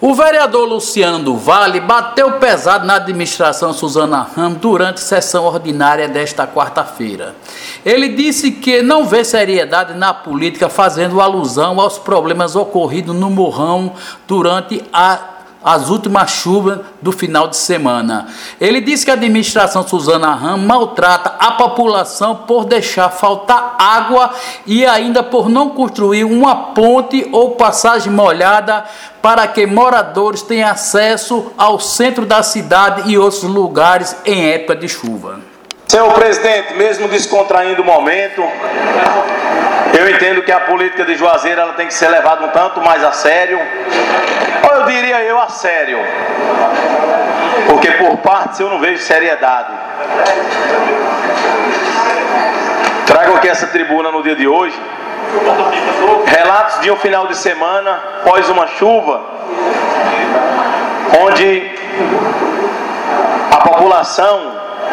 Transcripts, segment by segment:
O vereador Luciano do Vale bateu pesado na administração Suzana Ramos durante sessão ordinária desta quarta-feira. Ele disse que não vê seriedade na política, fazendo alusão aos problemas ocorridos no Morrão durante as últimas chuvas do final de semana. Ele disse que a administração Suzana Ramos maltrata a população por deixar faltar água e ainda por não construir uma ponte ou passagem molhada para que moradores tenham acesso ao centro da cidade e outros lugares em época de chuva. Senhor presidente, mesmo descontraindo o momento, eu entendo que a política de Juazeiro ela tem que ser levada um tanto mais a sério, ou eu diria a sério, porque por partes eu não vejo seriedade. Trago aqui essa tribuna no dia de hoje relatos de um final de semana após uma chuva, onde a população,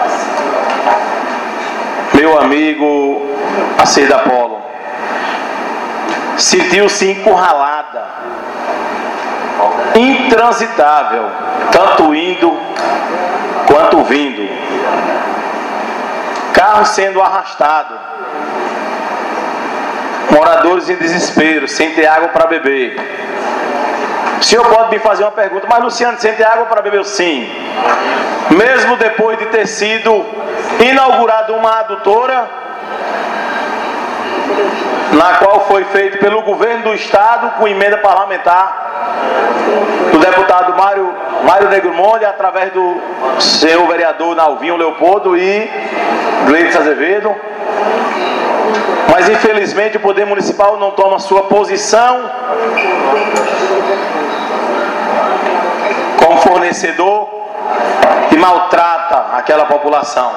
meu amigo Acida Apolo, sentiu-se encurralada, intransitável, tanto indo quanto vindo, carro sendo arrastado, moradores em desespero, sem ter água para beber. O senhor pode me fazer uma pergunta: mas Luciano, sem ter água para beber? Sim. Mesmo depois de ter sido inaugurada uma adutora, na qual foi feito pelo governo do estado com emenda parlamentar do deputado Mário Negro Monde, através do senhor vereador Nalvinho Leopoldo e Gleides Azevedo. Mas infelizmente o poder municipal não toma sua posição como fornecedor e maltrata aquela população.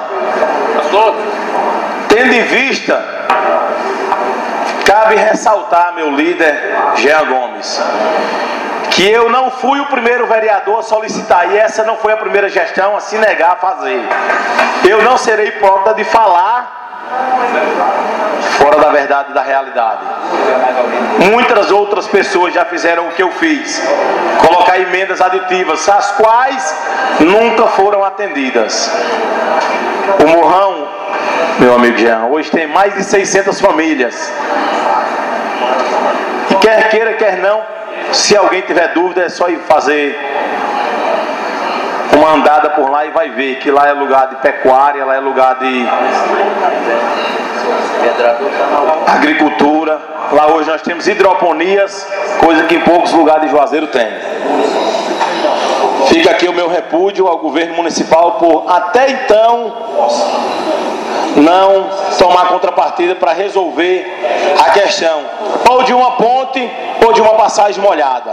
Tendo em vista, cabe ressaltar, meu líder Jean Gomes, que eu não fui o primeiro vereador a solicitar, e essa não foi a primeira gestão a se negar a fazer. Eu não serei hipócrita de falar fora da verdade e da realidade. Muitas outras pessoas já fizeram o que eu fiz, colocar emendas aditivas, as quais nunca foram atendidas. O Morrão, meu amigo Jean, hoje tem mais de 600 famílias. E quer queira, quer não, se alguém tiver dúvida, é só ir fazer uma andada por lá e vai ver que lá é lugar de pecuária, lá é lugar de agricultura. Lá hoje nós temos hidroponias, coisa que em poucos lugares de Juazeiro tem. Fica aqui o meu repúdio ao governo municipal por até então não tomar contrapartida para resolver a questão ou de uma ponte ou de uma passagem molhada.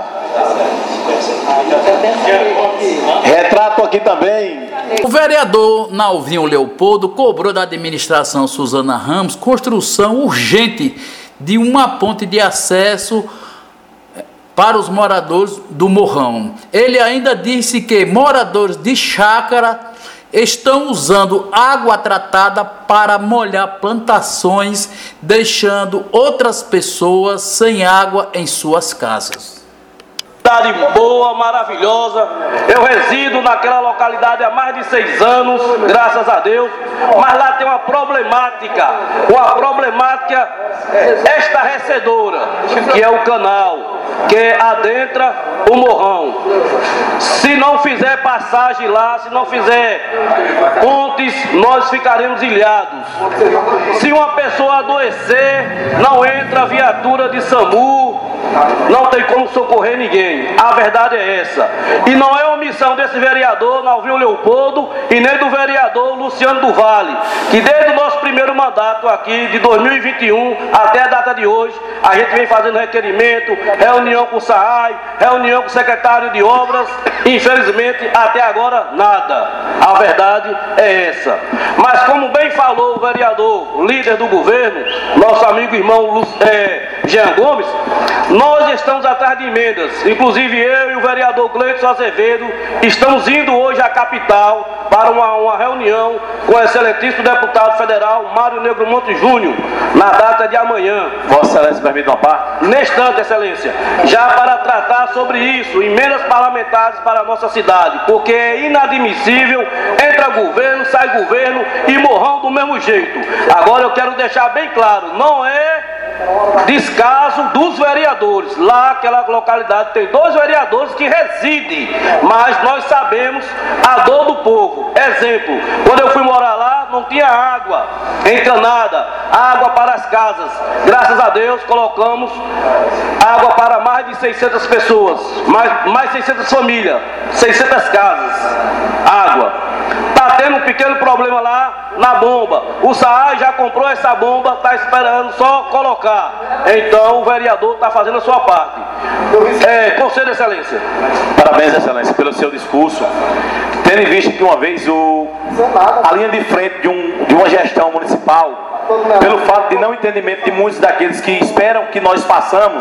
Retrato aqui também. O vereador Nalvinho Leopoldo cobrou da administração Suzana Ramos construção urgente de uma ponte de acesso para os moradores do Morrão. Ele ainda disse que moradores de chácara estão usando água tratada para molhar plantações, deixando outras pessoas sem água em suas casas. Cidade boa, maravilhosa. Eu resido naquela localidade há mais de 6 anos, graças a Deus, mas lá tem uma problemática estarrecedora, que é o canal que adentra o Morrão. Se não fizer passagem lá, se não fizer pontes, nós ficaremos ilhados. Se uma pessoa adoecer, não entra viatura de SAMU, não tem como socorrer ninguém. A verdade é essa. E não é omissão desse vereador Nalvinho Leopoldo e nem do vereador Luciano do Vale, que desde o nosso primeiro mandato aqui, de 2021 até a data de hoje, a gente vem fazendo requerimento, reunião com o SAAI, reunião com o secretário de obras. Infelizmente até agora nada. A verdade é essa. Mas como bem falou o vereador líder do governo, nosso amigo irmão Jean Gomes, nós estamos atrás de emendas. Inclusive eu e o vereador Gleides Azevedo estamos indo hoje à capital para uma reunião com o excelentíssimo deputado federal Mário Negro Monte Júnior, na data de amanhã. Vossa Excelência, permite uma parte? Neste instante, Excelência, já para tratar sobre isso, emendas parlamentares para a nossa cidade, porque é inadmissível, entra governo, sai governo e Morrão do mesmo jeito. Agora eu quero deixar bem claro, não é descaso dos vereadores. Lá, aquela localidade tem 2 vereadores que residem, mas nós sabemos a dor do povo. Exemplo, quando eu fui morar lá, não tinha água encanada, água para as casas. Graças a Deus, colocamos água para mais de 600 pessoas, mais 600 famílias, 600 casas, água. Está tendo um pequeno problema lá na bomba. O SAAI já comprou essa bomba, está esperando só colocar. Então o vereador está fazendo a sua parte. Conselho, Excelência. Parabéns, Excelência, pelo seu discurso. Tendo em vista que uma vez a linha de frente de uma gestão municipal, pelo fato de não entendimento de muitos daqueles que esperam que nós façamos,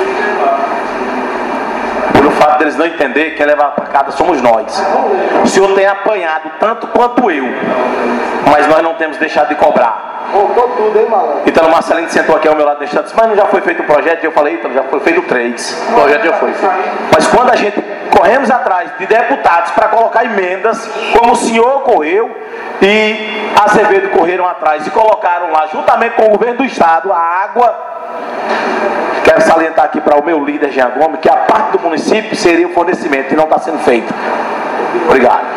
pelo fato deles não entender que quem leva a facada somos nós. O senhor tem apanhado tanto quanto eu, mas nós não temos deixado de cobrar. Voltou tudo, hein, malandro? Então o Marcelinho sentou aqui ao meu lado deixando, disse, mas não já foi feito o projeto? E eu falei, então já foi feito 3. O projeto já foi feito. Mas quando a gente corremos atrás de deputados para colocar emendas, como o senhor correu e Azevedo correram atrás e colocaram lá, juntamente com o governo do estado, a água. Quero salientar aqui para o meu líder, Jean Gomes, que a parte do município seria o fornecimento e não está sendo feito. Obrigado.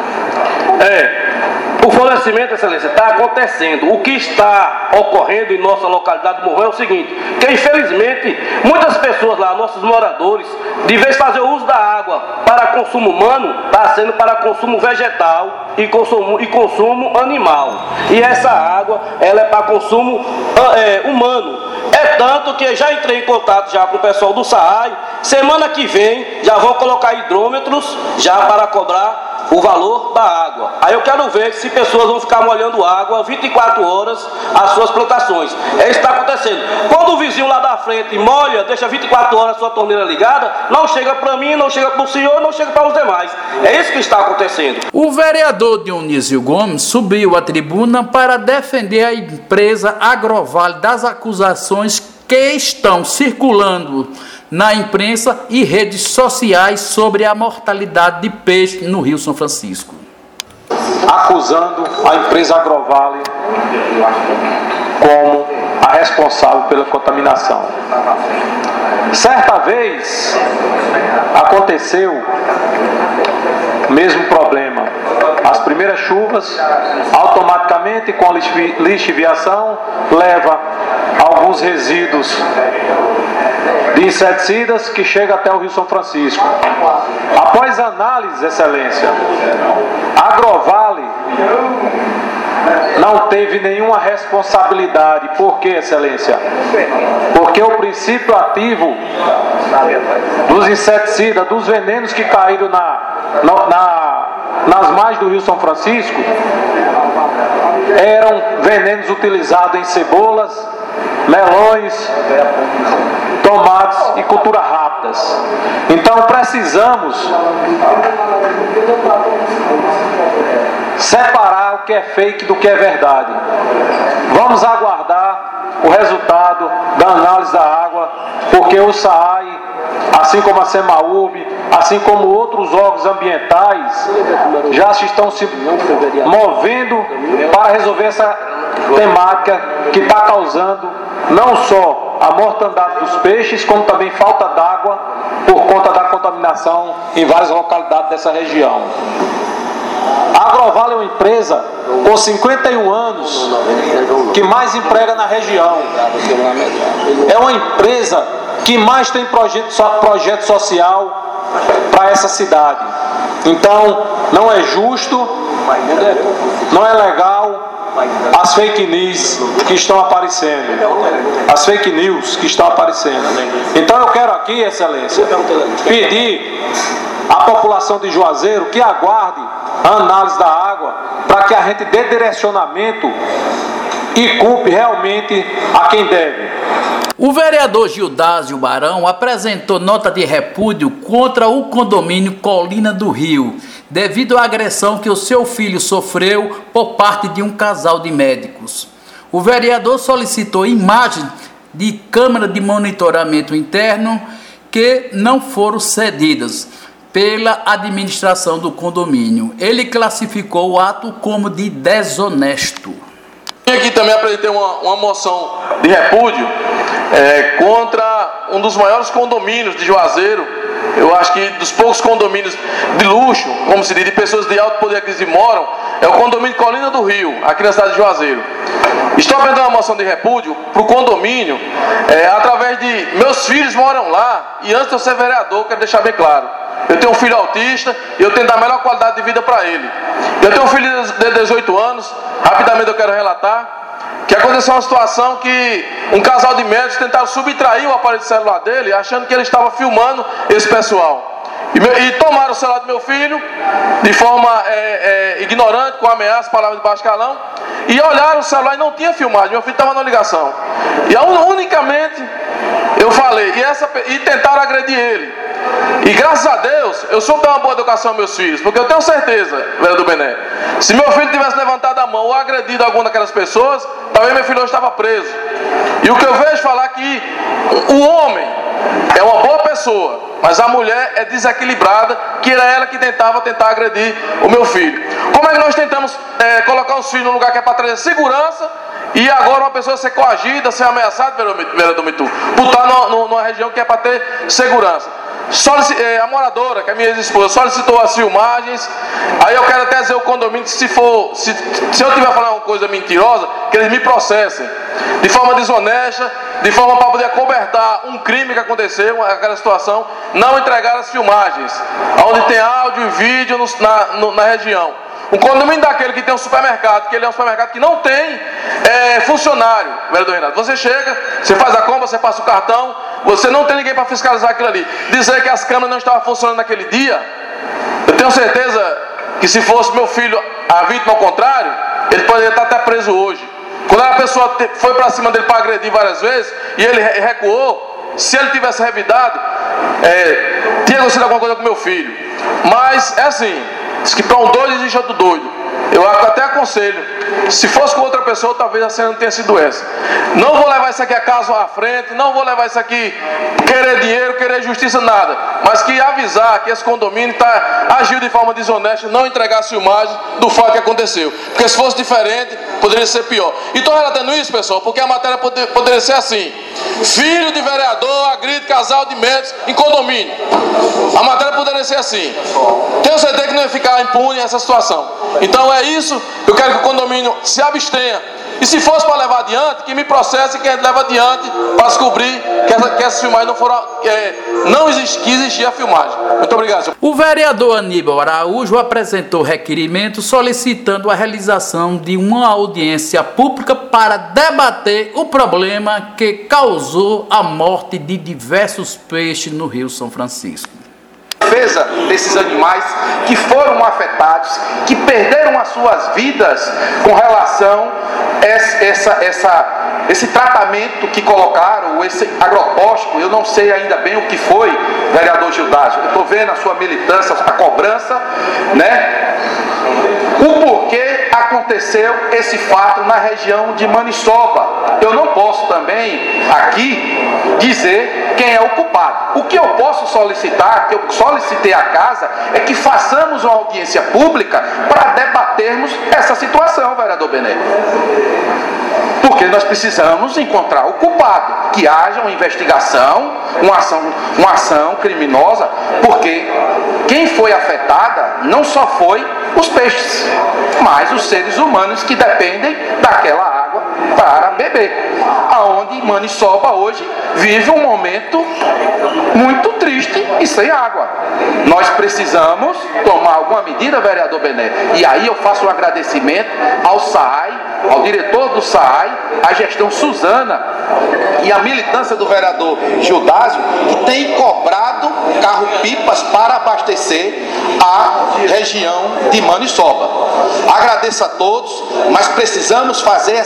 O fornecimento, Excelência, está acontecendo. O que está ocorrendo em nossa localidade de Morrão é o seguinte, que infelizmente muitas pessoas lá, nossos moradores, de vez de fazer o uso da água para consumo humano, está sendo para consumo vegetal e consumo animal. E essa água, ela é para consumo humano. É tanto que já entrei em contato já com o pessoal do SAAI. Semana que vem já vão colocar hidrômetros já para cobrar o valor da água. Aí eu quero ver se pessoas vão ficar molhando água 24 horas as suas plantações. É isso que está acontecendo. Quando o vizinho lá da frente molha, deixa 24 horas a sua torneira ligada, não chega para mim, não chega para o senhor, não chega para os demais. É isso que está acontecendo. O vereador Dionísio Gomes subiu à tribuna para defender a empresa Agrovale das acusações que estão circulando na imprensa e redes sociais sobre a mortalidade de peixe no Rio São Francisco. Acusando a empresa Agrovale como a responsável pela contaminação. Certa vez aconteceu o mesmo problema. As primeiras chuvas, automaticamente com a lixiviação, leva alguns resíduos de inseticidas que chega até o Rio São Francisco. Após análise, Excelência, a Agrovale não teve nenhuma responsabilidade. Por quê, Excelência? Porque o princípio ativo dos inseticidas, dos venenos que caíram nas margens do Rio São Francisco, eram venenos utilizados em cebolas, melões, tomates e culturas rápidas. Então precisamos separar o que é fake do que é verdade. Vamos aguardar o resultado da análise da água, porque o SAAI, assim como a SEMAURB, assim como outros órgãos ambientais, já estão se movendo para resolver essa temática que está causando não só a mortandade dos peixes, como também falta d'água por conta da contaminação em várias localidades dessa região. A Agrovale é uma empresa com 51 anos que mais emprega na região. É uma empresa que mais tem projeto social para essa cidade. Então, não é justo, não é legal as fake news que estão aparecendo. As fake news que estão aparecendo. Então eu quero aqui, Excelência, pedir à população de Juazeiro que aguarde a análise da água para que a gente dê direcionamento e culpe realmente a quem deve. O vereador Gildásio Barão apresentou nota de repúdio contra o condomínio Colina do Rio, devido à agressão que o seu filho sofreu por parte de um casal de médicos. O vereador solicitou imagens de câmera de monitoramento interno que não foram cedidas pela administração do condomínio. Ele classificou o ato como de desonesto. Aqui também apresentei uma moção de repúdio contra um dos maiores condomínios de Juazeiro. Eu acho que dos poucos condomínios de luxo, como se diz, de pessoas de alto poder aqui moram, é o condomínio Colina do Rio, aqui na cidade de Juazeiro. Estou apresentando uma moção de repúdio para o condomínio, através de... Meus filhos moram lá, e antes de eu ser vereador, quero deixar bem claro, eu tenho um filho autista e eu tenho que dar a melhor qualidade de vida para ele. Eu tenho um filho de 18 anos, rapidamente eu quero relatar, que aconteceu uma situação que um casal de médicos tentaram subtrair o aparelho celular dele, achando que ele estava filmando esse pessoal. E tomaram o celular do meu filho de forma ignorante, com ameaça, palavras de baixo calão, e olharam o celular e não tinha filmagem, meu filho estava na ligação. E unicamente eu falei, e tentaram agredir ele. E graças a Deus, eu soube dar uma boa educação aos meus filhos, porque eu tenho certeza, vereador Bené, se meu filho tivesse levantado a mão ou agredido alguma daquelas pessoas, talvez meu filho hoje estava preso. E o que eu vejo falar que o homem é uma boa pessoa, mas a mulher é desequilibrada, que era ela que tentar agredir o meu filho. Como é que nós tentamos colocar os filhos num lugar que é para trazer segurança, e agora uma pessoa ser coagida, ser ameaçada, vereador Mitu, por estar numa região que é para ter segurança? A moradora, que é minha ex-esposa, solicitou as filmagens. Aí eu quero até dizer ao condomínio que se eu tiver falando uma coisa mentirosa, que eles me processem de forma desonesta, de forma para poder acobertar um crime que aconteceu, aquela situação, não entregar as filmagens, onde tem áudio e vídeo na região. Um condomínio daquele que tem um supermercado, que ele é um supermercado que não tem funcionário, vereador Renato. Você chega, você faz a compra, você passa o cartão, você não tem ninguém para fiscalizar aquilo ali. Dizer que as câmeras não estavam funcionando naquele dia, eu tenho certeza que se fosse meu filho a vítima ao contrário, ele poderia estar até preso hoje. Quando a pessoa foi para cima dele para agredir várias vezes, e ele recuou, se ele tivesse revidado, tinha acontecido alguma coisa com meu filho. Mas é assim, diz que para um doido existe outro doido. Eu até aconselho, se fosse com outra pessoa, talvez a cena não tenha sido essa. Não vou levar isso aqui a caso à frente, não vou levar isso aqui querer dinheiro, querer justiça, nada. Mas que avisar que esse condomínio agiu de forma desonesta, não entregar as filmagens do fato que aconteceu. Porque se fosse diferente, poderia ser pior. E estou relatando isso, pessoal, porque a matéria poderia ser assim: filho de vereador agride casal de médicos em condomínio. A matéria poderia ser assim. Tenho certeza que não ia ficar impune essa situação. Então é isso, eu quero que o condomínio se abstenha. E se fosse para levar adiante, que me processe quem leva adiante para descobrir que essas filmagens não foram, que existia a filmagem. Muito obrigado, senhor. O vereador Aníbal Araújo apresentou requerimento solicitando a realização de uma audiência pública para debater o problema que causou a morte de diversos peixes no Rio São Francisco. Defesa desses animais que foram afetados, que perderam as suas vidas com relação a esse tratamento que colocaram, esse agrotóxico. Eu não sei ainda bem o que foi, vereador Gildásio. Eu estou vendo a sua militância, a cobrança, né? O porquê aconteceu esse fato na região de Maniçoba. Eu não posso também aqui dizer quem é o culpado. O que eu posso solicitar, que eu solicitei à casa, é que façamos uma audiência pública para debatermos essa situação, vereador Bené. Porque nós precisamos encontrar o culpado, que haja uma investigação, uma ação criminosa, porque quem foi afetada não só foi os peixes, mas os seres humanos que dependem daquela água para beber. Aonde Maniçoba hoje vive um momento muito triste e sem água. Nós precisamos tomar alguma medida, vereador Bené. E aí eu faço um agradecimento ao SAAI, ao diretor do SAAI, à gestão Suzana e à militância do vereador Gildásio, que tem cobrado carro-pipas para abastecer a região de Maniçoba. Agradeço a todos, mas precisamos fazer essa audiência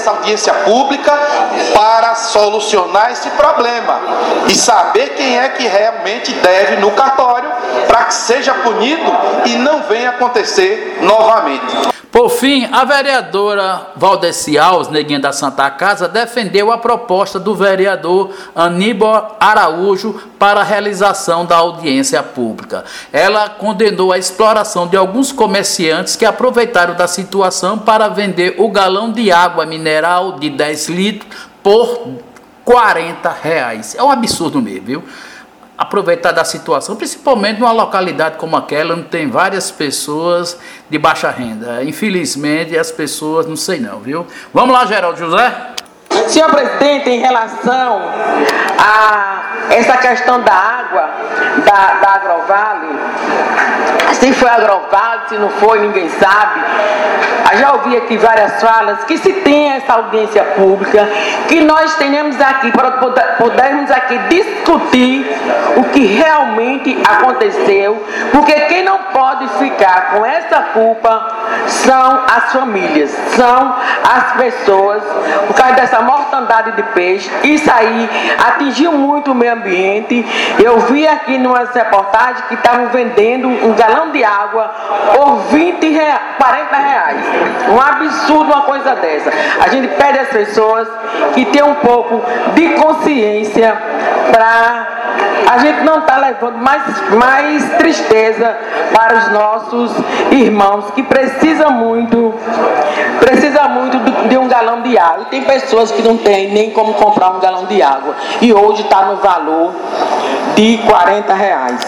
audiência pública para solucionar esse problema e saber quem é que realmente deve no cartório para que seja punido e não venha acontecer novamente. Por fim, a vereadora Valdeci Alves, neguinha da Santa Casa, defendeu a proposta do vereador Aníbal Araújo para a realização da audiência pública. Ela condenou a exploração de alguns comerciantes que aproveitaram da situação para vender o galão de água mineral de 10 litros por R$40. É um absurdo mesmo, viu? Aproveitar da situação, principalmente numa localidade como aquela, onde tem várias pessoas de baixa renda. Infelizmente, as pessoas, não sei não, viu? Vamos lá, Geraldo José. Senhor presidente, em relação a essa questão da água, da Agrovale, se foi Agrovale, se não foi, ninguém sabe. Eu já ouvi aqui várias falas que se tem essa audiência pública, que nós tenhamos aqui, para podermos aqui discutir o que realmente aconteceu, porque quem não pode ficar com essa culpa são as famílias, são as pessoas, por causa dessa mortandade de peixe. Isso aí atingiu muito o meio ambiente. Eu vi aqui numa reportagem que estavam vendendo um galão de água por R$40. Um absurdo uma coisa dessa. A gente pede às pessoas que tenham um pouco de consciência para a gente não estar levando mais tristeza para os nossos irmãos que precisam muito de um galão de água. E tem pessoas que não têm nem como comprar um galão de água. E hoje está no valor de R$40.